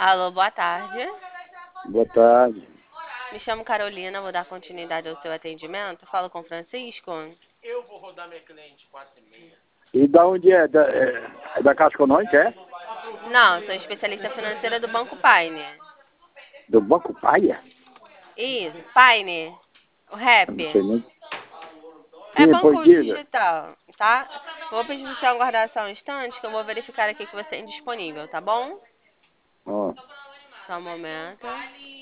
Alô, boa tarde. Boa tarde. Me chamo Carolina, vou dar continuidade ao seu atendimento. Falo com Francisco. E da onde é? É da Caixa Econômica, é? Não, sou especialista financeira do Banco Pioneer. Do Banco Paia? Isso, Pioneer, o Eu não rap. sei nem. É Sim, pois banco diga. digital, tá? Vou pedir para você aguardar só um instante que eu vou verificar aqui que você é indisponível, tá bom? Ó, Só um momento.